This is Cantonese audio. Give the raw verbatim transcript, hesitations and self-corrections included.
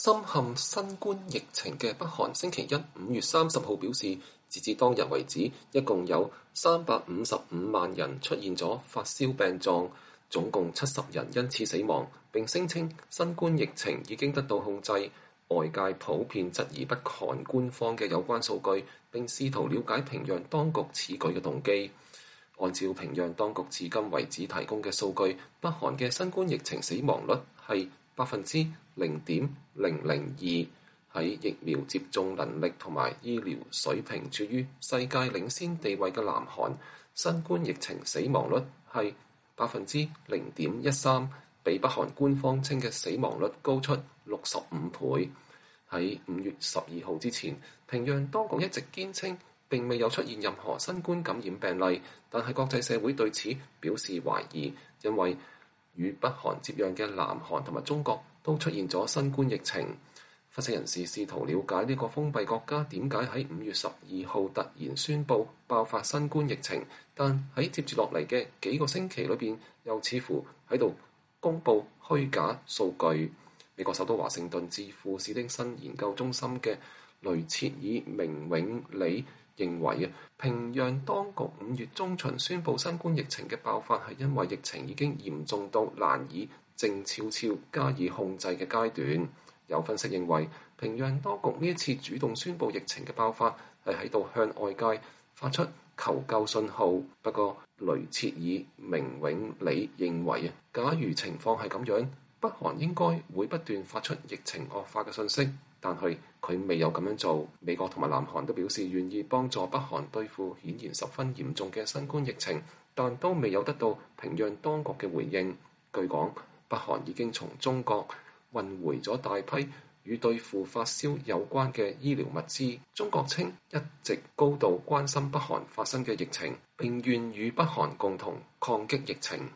深陷新冠疫情嘅北韓星期一五月三十號表示，截至當日為止，一共有三百五十五萬人出現咗發燒病狀，總共七十人因此死亡。並聲稱新冠疫情已經得到控制。外界普遍質疑北韓官方嘅有關數據，並試圖了解平壤當局此舉嘅動機。按照平壤當局至今為止提供嘅數據，北韓嘅新冠疫情死亡率係百分之零點零零二，喺疫苗接種能力同埋醫療水平處於世界領先地位嘅南韓，新冠疫情死亡率係百分之零點一三，比北韓官方稱嘅死亡率高出六十五倍。喺五月十二號之前，平壤當局一直堅稱並未有出現任何新冠感染病例，但係國際社會對此表示懷疑，因為與北韓接壤嘅南韓同埋中國都出現咗新冠疫情。分析人士試圖了解呢個封閉國家點解喺五月十二號突然宣布爆發新冠疫情，但喺接住落嚟嘅幾個星期裏邊，又似乎喺度公布虛假數據。美國首都華盛頓智庫史丁森研究中心嘅雷切爾明永理認為啊，平壤當局五月中旬宣布新冠疫情嘅爆發係因為疫情已經嚴重到難以靜悄悄加以控制嘅階段。有分析認為，平壤當局呢一次主動宣布疫情嘅爆發係喺度向外界發出求救信號。不過，雷切爾明永理認為啊，假如情況係咁樣，北韓應該會不斷發出疫情惡化嘅訊息。但係佢未有咁樣做。美國同埋南韓都表示願意幫助北韓對付顯然十分嚴重嘅新冠疫情，但都未有得到平壤當局嘅回應。據講，北韓已經從中國運回咗大批與對付發燒有關嘅醫療物資。中國稱一直高度關心北韓發生嘅疫情，並願與北韓共同抗擊疫情。